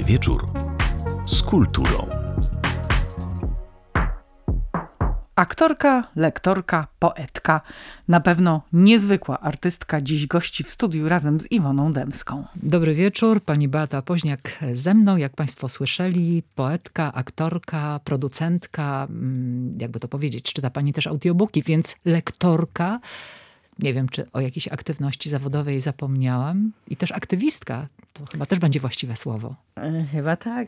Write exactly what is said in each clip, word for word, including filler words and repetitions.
Dobry wieczór z kulturą. Aktorka, lektorka, poetka. Na pewno niezwykła artystka dziś gości w studiu razem z Iwoną Dębską. Dobry wieczór, pani Beata Poźniak ze mną, jak państwo słyszeli, poetka, aktorka, producentka, jakby to powiedzieć, czyta pani też audiobooki, więc lektorka. Nie wiem, czy o jakiejś aktywności zawodowej zapomniałam. I też aktywistka. To chyba też będzie właściwe słowo. Chyba tak.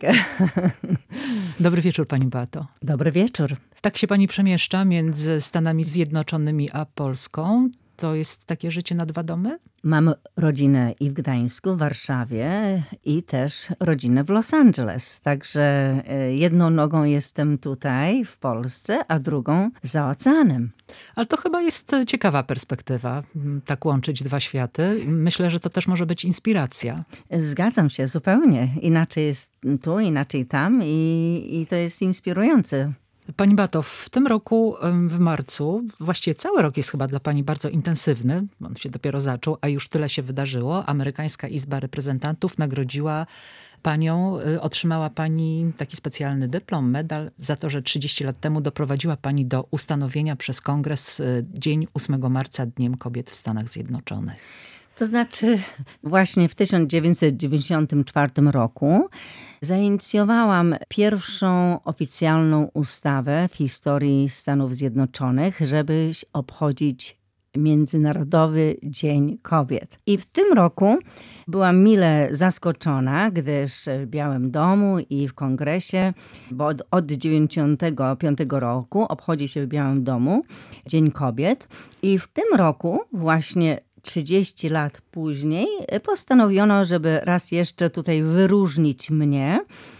Dobry wieczór, pani Beato. Dobry wieczór. Tak się pani przemieszcza między Stanami Zjednoczonymi a Polską. To jest takie życie na dwa domy? Mam rodzinę i w Gdańsku, w Warszawie i też rodzinę w Los Angeles. Także jedną nogą jestem tutaj w Polsce, a drugą za oceanem. Ale to chyba jest ciekawa perspektywa, tak łączyć dwa światy. Myślę, że to też może być inspiracja. Zgadzam się zupełnie. Inaczej jest tu, inaczej tam i, i to jest inspirujące. Pani Beato, w tym roku w marcu, właściwie cały rok jest chyba dla pani bardzo intensywny, on się dopiero zaczął, a już tyle się wydarzyło. Amerykańska Izba Reprezentantów nagrodziła panią, otrzymała pani taki specjalny dyplom, medal za to, że trzydzieści lat temu doprowadziła pani do ustanowienia przez Kongres dzień ósmego marca Dniem Kobiet w Stanach Zjednoczonych. To znaczy właśnie w tysiąc dziewięćset dziewięćdziesiątym czwartym roku zainicjowałam pierwszą oficjalną ustawę w historii Stanów Zjednoczonych, żeby obchodzić Międzynarodowy Dzień Kobiet. I w tym roku byłam mile zaskoczona, gdyż w Białym Domu i w Kongresie, bo od, od dziewięćdziesiątego piątego roku obchodzi się w Białym Domu Dzień Kobiet. I w tym roku właśnie trzydzieści lat później postanowiono, żeby raz jeszcze tutaj wyróżnić mnie.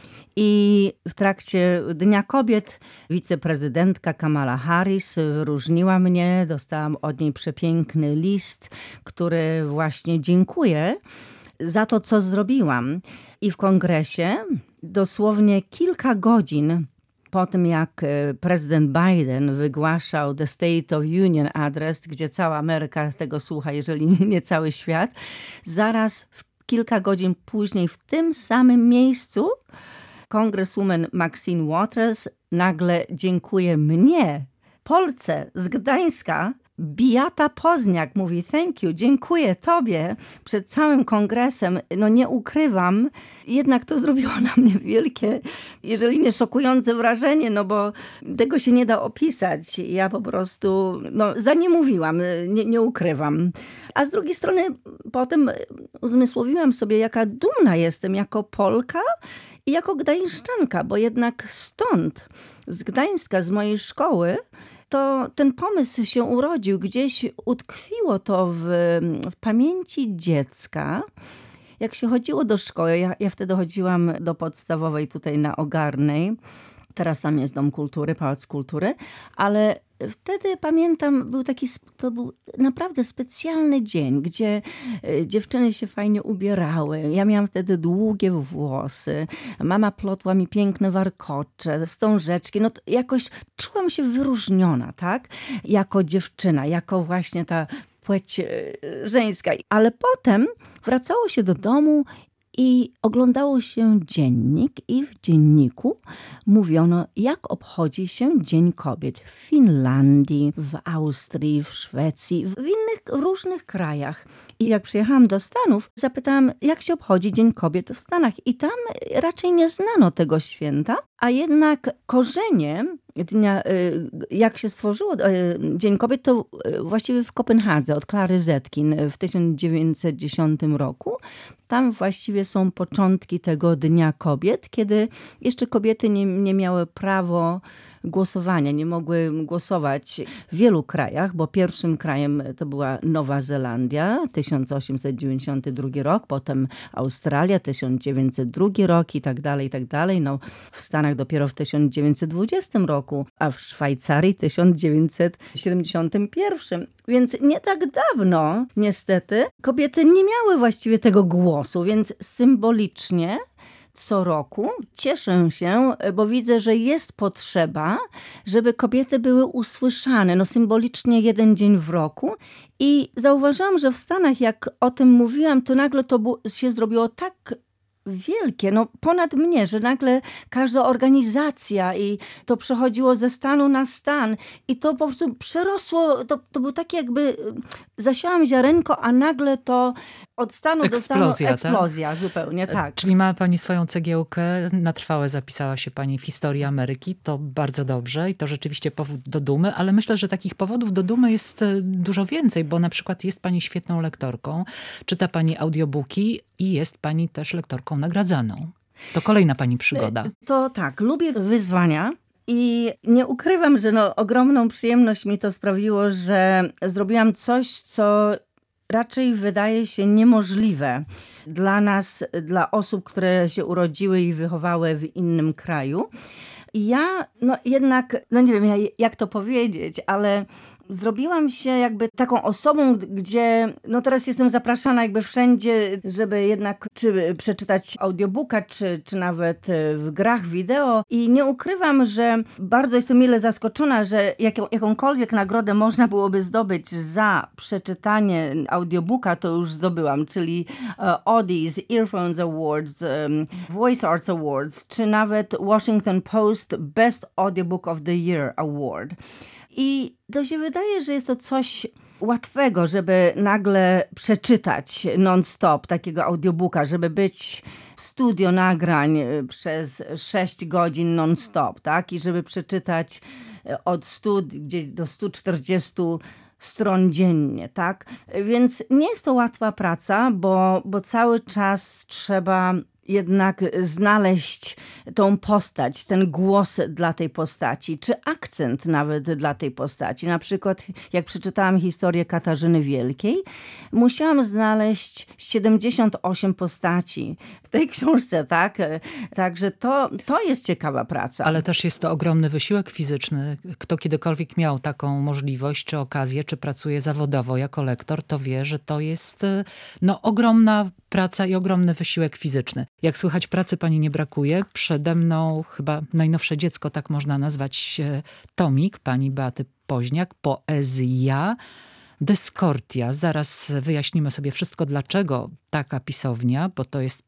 I w trakcie Dnia Kobiet wiceprezydentka Kamala Harris wyróżniła mnie. Dostałam od niej przepiękny list, który właśnie dziękuję za to, co zrobiłam. I w kongresie dosłownie kilka godzin po tym, jak prezydent Biden wygłaszał The State of Union Address, gdzie cała Ameryka tego słucha, jeżeli nie cały świat, zaraz kilka godzin później w tym samym miejscu Congresswoman Maxine Waters nagle dziękuje mnie, Polce z Gdańska. Beata Poźniak mówi thank you, dziękuję tobie przed całym kongresem. No nie ukrywam, jednak to zrobiło na mnie wielkie, jeżeli nie szokujące wrażenie, no bo tego się nie da opisać. Ja po prostu, no za nie mówiłam, nie, nie ukrywam. A z drugiej strony potem uzmysłowiłam sobie, jaka dumna jestem jako Polka i jako Gdańszczanka, bo jednak stąd, z Gdańska, z mojej szkoły, to ten pomysł się urodził, gdzieś utkwiło to w, w pamięci dziecka. Jak się chodziło do szkoły, ja, ja wtedy chodziłam do podstawowej tutaj na Ogarnej, teraz tam jest Dom Kultury, Pałac Kultury, ale wtedy pamiętam, był taki, to był naprawdę specjalny dzień, gdzie dziewczyny się fajnie ubierały. Ja miałam wtedy długie włosy. Mama plotła mi piękne warkocze, wstążeczki. No jakoś czułam się wyróżniona, tak? Jako dziewczyna, jako właśnie ta płeć żeńska. Ale potem wracało się do domu i oglądało się dziennik i w dzienniku mówiono, jak obchodzi się Dzień Kobiet w Finlandii, w Austrii, w Szwecji, w innych różnych krajach. I jak przyjechałam do Stanów, zapytałam, jak się obchodzi Dzień Kobiet w Stanach. I tam raczej nie znano tego święta, a jednak korzenie dnia, jak się stworzyło Dzień Kobiet, to właściwie w Kopenhadze od Klary Zetkin w tysiąc dziewięćset dziesiątym roku. Tam właściwie są początki tego Dnia Kobiet, kiedy jeszcze kobiety nie, nie miały prawo głosowania, nie mogły głosować w wielu krajach, bo pierwszym krajem to była Nowa Zelandia, tysiąc osiemset dziewięćdziesiąty drugi rok, potem Australia, tysiąc dziewięćset drugi rok i tak dalej, i tak dalej. No, w Stanach dopiero w tysiąc dziewięćset dwudziestym roku, a w Szwajcarii tysiąc dziewięćset siedemdziesiątym pierwszym. Więc nie tak dawno, niestety, kobiety nie miały właściwie tego głosu, więc symbolicznie co roku cieszę się, bo widzę, że jest potrzeba, żeby kobiety były usłyszane, no symbolicznie jeden dzień w roku. I zauważyłam, że w Stanach, jak o tym mówiłam, to nagle to się zrobiło tak wielkie, no ponad mnie, że nagle każda organizacja i to przechodziło ze stanu na stan i to po prostu przerosło, to, to był taki jakby, zasiałam ziarenko, a nagle to od stanu eksplozja, do stanu eksplozja, tak? zupełnie, tak. Czyli ma pani swoją cegiełkę, na trwałe zapisała się pani w historii Ameryki, to bardzo dobrze i to rzeczywiście powód do dumy, ale myślę, że takich powodów do dumy jest dużo więcej, bo na przykład jest pani świetną lektorką, czyta pani audiobooki i jest pani też lektorką nagradzaną. To kolejna pani przygoda. To tak, lubię wyzwania. I nie ukrywam, że no, ogromną przyjemność mi to sprawiło, że zrobiłam coś, co raczej wydaje się niemożliwe dla nas, dla osób, które się urodziły i wychowały w innym kraju. I ja no jednak, no nie wiem jak to powiedzieć, ale zrobiłam się jakby taką osobą, gdzie no teraz jestem zapraszana jakby wszędzie, żeby jednak czy przeczytać audiobooka, czy, czy nawet w grach wideo. I nie ukrywam, że bardzo jestem mile zaskoczona, że jaką, jakąkolwiek nagrodę można byłoby zdobyć za przeczytanie audiobooka, to już zdobyłam, czyli uh, Audi's, Earphones Awards, um, Voice Arts Awards, czy nawet Washington Post Best Audiobook of the Year Award. I to się wydaje, że jest to coś łatwego, żeby nagle przeczytać non-stop takiego audiobooka, żeby być w studio nagrań przez sześć godzin non-stop, tak? I żeby przeczytać od stu gdzieś do stu czterdziestu stron dziennie, tak? Więc nie jest to łatwa praca, bo, bo cały czas trzeba jednak znaleźć tą postać, ten głos dla tej postaci, czy akcent nawet dla tej postaci. Na przykład jak przeczytałam historię Katarzyny Wielkiej, musiałam znaleźć siedemdziesiąt osiem postaci w tej książce, tak? Także to, to jest ciekawa praca. Ale też jest to ogromny wysiłek fizyczny. Kto kiedykolwiek miał taką możliwość, czy okazję, czy pracuje zawodowo jako lektor, to wie, że to jest no, ogromna praca i ogromny wysiłek fizyczny. Jak słychać, pracy pani nie brakuje. Przede mną chyba najnowsze dziecko, tak można nazwać, tomik pani Beaty Poźniak, Poezja Dyskordia. Zaraz wyjaśnimy sobie wszystko, dlaczego taka pisownia, bo to jest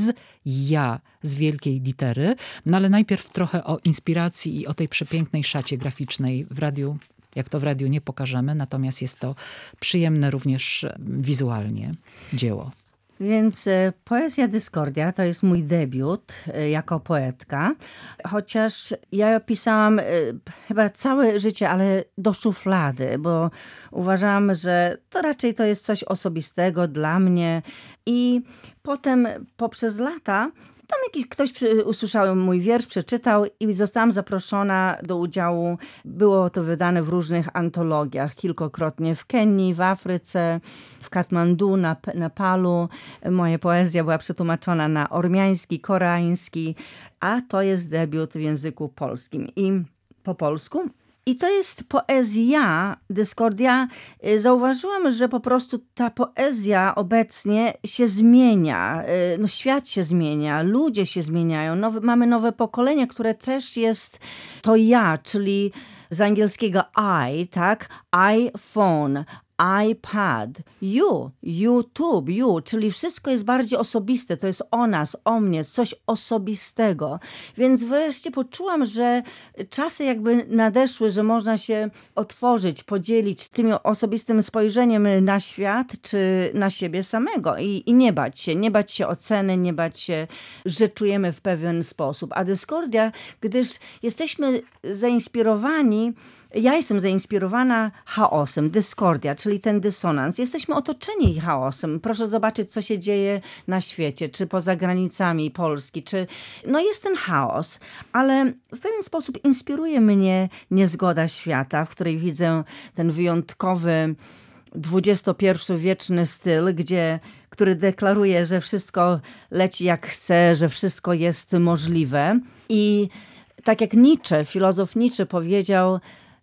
poezja z wielkiej litery. No ale najpierw trochę o inspiracji i o tej przepięknej szacie graficznej w radiu. Jak to w radiu nie pokażemy, natomiast jest to przyjemne również wizualnie dzieło. Więc Poezja Dyskordia to jest mój debiut jako poetka, chociaż ja pisałam chyba całe życie, ale do szuflady, bo uważam, że to raczej to jest coś osobistego dla mnie i potem poprzez lata tam jakiś ktoś przy, usłyszał mój wiersz, przeczytał i zostałam zaproszona do udziału. Było to wydane w różnych antologiach, kilkokrotnie w Kenii, w Afryce, w Katmandu, na Nepalu. Moja poezja była przetłumaczona na ormiański, koreański, a to jest debiut w języku polskim i po polsku. I to jest poezja, Dyskordia. Zauważyłam, że po prostu ta poezja obecnie się zmienia. No, świat się zmienia, ludzie się zmieniają. Nowe, mamy nowe pokolenie, które też jest to ja, czyli z angielskiego I, tak? iPhone, iPad, you, YouTube, you, czyli wszystko jest bardziej osobiste, to jest o nas, o mnie, coś osobistego. Więc wreszcie poczułam, że czasy jakby nadeszły, że można się otworzyć, podzielić tym osobistym spojrzeniem na świat, czy na siebie samego i, i nie bać się, nie bać się oceny, nie bać się, że czujemy w pewien sposób. A Dyskordia, gdyż jesteśmy zainspirowani, ja jestem zainspirowana chaosem, dyskordia, czyli ten dysonans. Jesteśmy otoczeni chaosem. Proszę zobaczyć, co się dzieje na świecie, czy poza granicami Polski, czy... No jest ten chaos, ale w pewien sposób inspiruje mnie niezgoda świata, w której widzę ten wyjątkowy dwudziestopierwowieczny styl, gdzie, który deklaruje, że wszystko leci jak chce, że wszystko jest możliwe. I tak jak Nietzsche, filozof Nietzsche powiedział,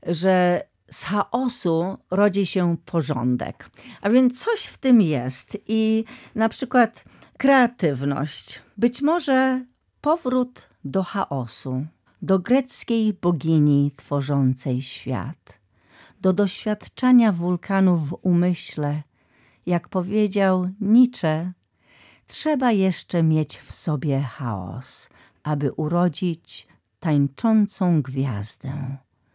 że z chaosu rodzi się porządek. A więc coś w tym jest. I na przykład kreatywność. Być może powrót do chaosu, do greckiej bogini tworzącej świat, do doświadczania wulkanu w umyśle. Jak powiedział Nietzsche, Trzeba jeszcze mieć w sobie chaos, aby urodzić tańczącą gwiazdę.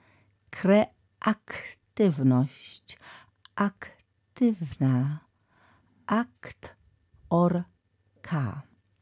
Kreaktywność, aktywna, akt, or, ka.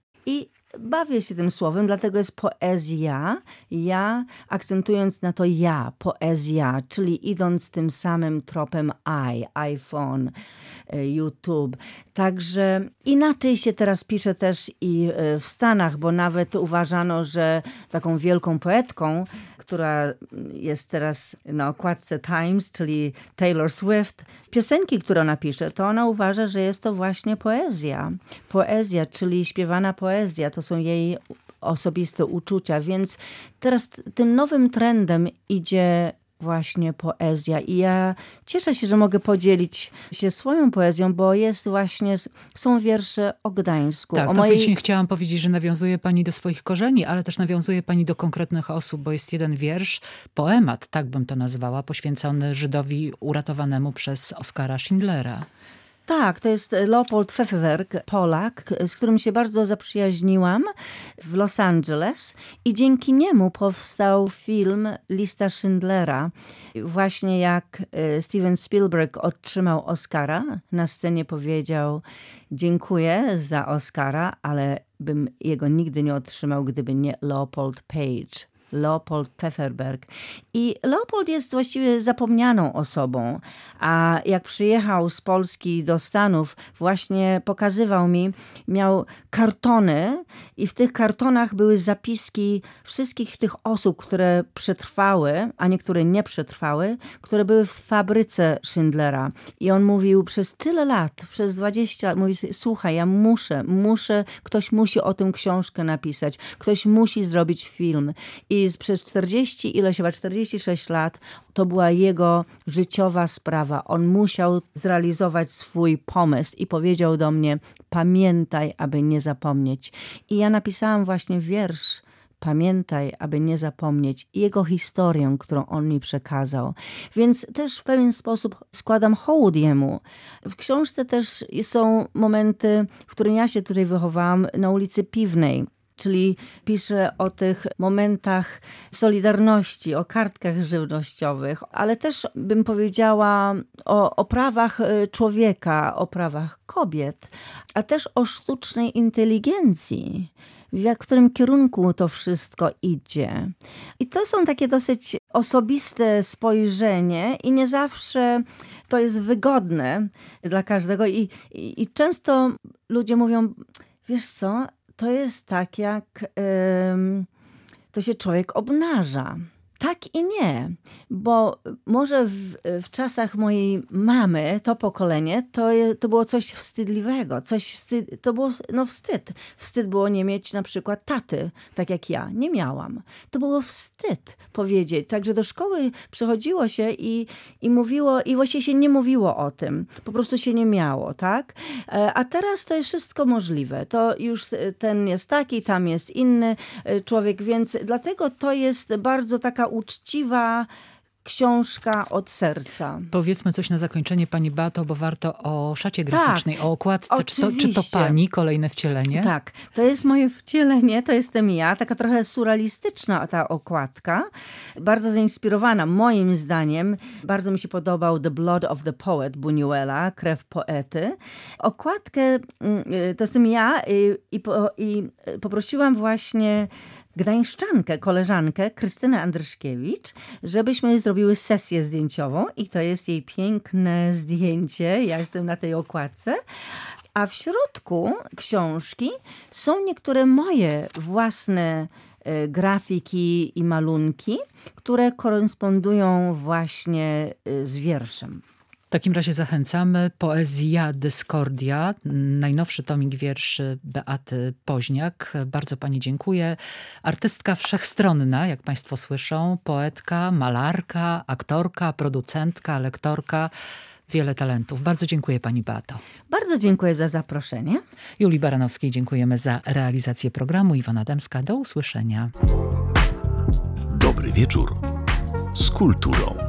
I bawię się tym słowem, dlatego jest poezja, ja, akcentując na to ja, poezja, czyli idąc tym samym tropem I, iPhone, YouTube. Także inaczej się teraz pisze też i w Stanach, bo nawet uważano, że taką wielką poetką, która jest teraz na okładce Times, czyli Taylor Swift, piosenki, które ona pisze, to ona uważa, że jest to właśnie poezja. Poezja, czyli śpiewana poezja, to są jej osobiste uczucia, więc teraz tym nowym trendem idzie właśnie poezja i ja cieszę się, że mogę podzielić się swoją poezją, bo jest właśnie, są wiersze o Gdańsku. Tak, o to mojej... właśnie chciałam powiedzieć, że nawiązuje pani do swoich korzeni, ale też nawiązuje pani do konkretnych osób, bo jest jeden wiersz, poemat, tak bym to nazwała, poświęcony Żydowi uratowanemu przez Oskara Schindlera. Tak, to jest Leopold Pfefferberg, Polak, z którym się bardzo zaprzyjaźniłam w Los Angeles i dzięki niemu powstał film Lista Schindlera. Właśnie jak Steven Spielberg otrzymał Oscara, na scenie powiedział: dziękuję za Oscara, ale bym jego nigdy nie otrzymał, gdyby nie Leopold Page. Leopold Pfefferberg. I Leopold jest właściwie zapomnianą osobą, a jak przyjechał z Polski do Stanów, właśnie pokazywał mi, miał kartony i w tych kartonach były zapiski wszystkich tych osób, które przetrwały, a niektóre nie przetrwały, które były w fabryce Schindlera. I on mówił przez tyle lat, przez dwadzieścia lat, mówi: słuchaj, ja muszę, muszę, ktoś musi o tym książkę napisać, ktoś musi zrobić film. I I przez czterdzieści, ileś chyba czterdzieści sześć lat, to była jego życiowa sprawa. On musiał zrealizować swój pomysł i powiedział do mnie: pamiętaj, aby nie zapomnieć. I ja napisałam właśnie wiersz Pamiętaj, aby nie zapomnieć, i jego historię, którą on mi przekazał. Więc też w pewien sposób składam hołd jemu. W książce też są momenty, w których ja się tutaj wychowałam, na ulicy Piwnej. Czyli piszę o tych momentach solidarności, o kartkach żywnościowych, ale też bym powiedziała o, o prawach człowieka, o prawach kobiet, a też o sztucznej inteligencji, w którym kierunku to wszystko idzie. I to są takie dosyć osobiste spojrzenie i nie zawsze to jest wygodne dla każdego. I, i, i często ludzie mówią: wiesz co, to jest tak, jak ym, to się człowiek obnaża. Tak i nie, bo może w, w czasach mojej mamy, to pokolenie, to, to było coś wstydliwego, coś wstyd, to było no wstyd. Wstyd było nie mieć na przykład taty, tak jak ja, nie miałam. To było wstyd powiedzieć. Także do szkoły przychodziło się i, i mówiło, i właściwie się nie mówiło o tym. Po prostu się nie miało, tak? A teraz to jest wszystko możliwe. To już ten jest taki, tam jest inny człowiek, więc dlatego to jest bardzo taka uczciwa książka od serca. Powiedzmy coś na zakończenie, pani Beato, bo warto o szacie graficznej, tak, o okładce. Czy to, czy to pani, kolejne wcielenie? Tak, to jest moje wcielenie, to jestem ja, taka trochę surrealistyczna ta okładka, bardzo zainspirowana moim zdaniem. Bardzo mi się podobał The Blood of the Poet Buñuela, Krew poety. Okładkę to jestem ja i, i, i poprosiłam właśnie gdańszczankę, koleżankę Krystynę Andryszkiewicz, żebyśmy zrobiły sesję zdjęciową i to jest jej piękne zdjęcie. Ja jestem na tej okładce. A w środku książki są niektóre moje własne e, grafiki i malunki, które korespondują właśnie e, z wierszem. W takim razie zachęcamy. Poezja Dyskordia, najnowszy tomik wierszy Beaty Poźniak. Bardzo pani dziękuję. Artystka wszechstronna, jak państwo słyszą. Poetka, malarka, aktorka, producentka, lektorka. Wiele talentów. Bardzo dziękuję pani Beato. Bardzo dziękuję za zaproszenie. Julii Baranowskiej dziękujemy za realizację programu. Iwona Dębska, do usłyszenia. Dobry wieczór z kulturą.